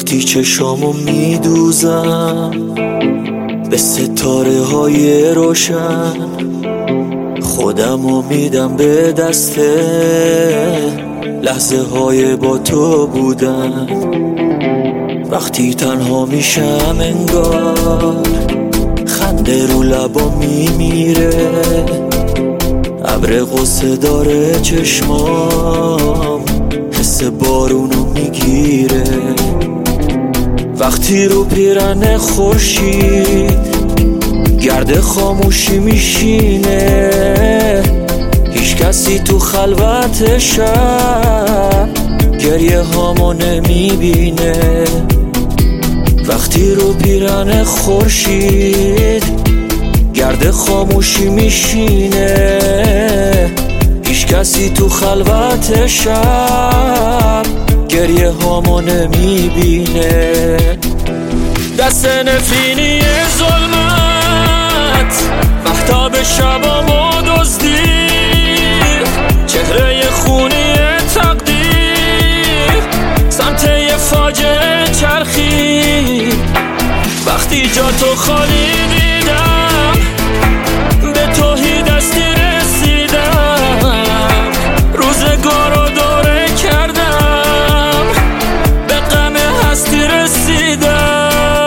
وقتی چشامو میدوزم به ستاره های روشن، خودمو میدم به دست لحظه های با تو بودن. وقتی تنها میشم انگار خنده رو لبا میمیره، ابر غصه داره چشمام، حس بارونو میگیره. وقتی رو پیرن خورشید گرد خاموشی میشینه، هیچ کسی تو خلوت شب گریه هامو نمیبینه. وقتی رو پیرن خورشید گرد خاموشی میشینه، هیچ کسی تو خلوت شب گریه هامو نمیبینه. دست نفرینی ظلمت مهتاب شبامو دزدید، چهره خونی تقدیر سمت یه فاجعه چرخی. وقتی جا تو خالی دیدم به توهی دستی رسیدم، روزگارو دوره کردم به غم هستی رسیدم.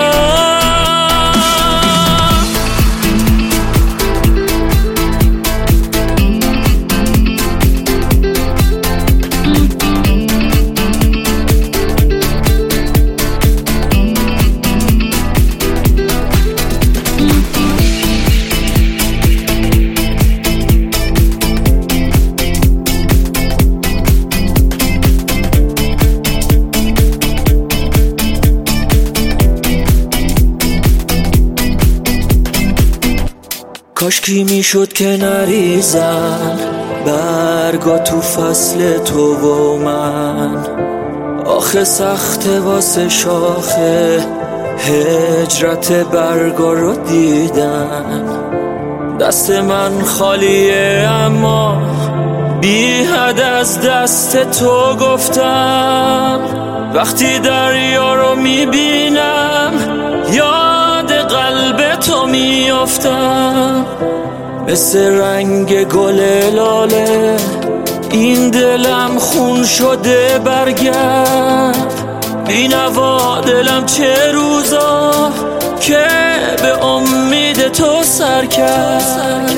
کاشکی میشد که نریزن برگا تو فصل تو و من، آخه سخته واسه شاخه هجرت برگا رو دیدن. دست من خالیه اما بی حد از دست تو گفتم. وقتی دریا رو میبینم یاد قلب تو میافتم، مثل رنگ گل لاله این دلم خون شده برگرد. بی‌نوا دلم چه روزا که به امید تو سر کرد.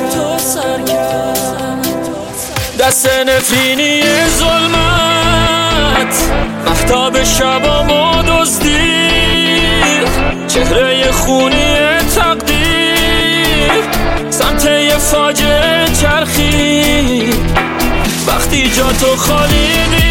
دست نفرینی ظلمت مهتاب شبامو دزدید، چهره خونی تقدیر سمت یه فاجعه چرخی. وقتی جا تو خالی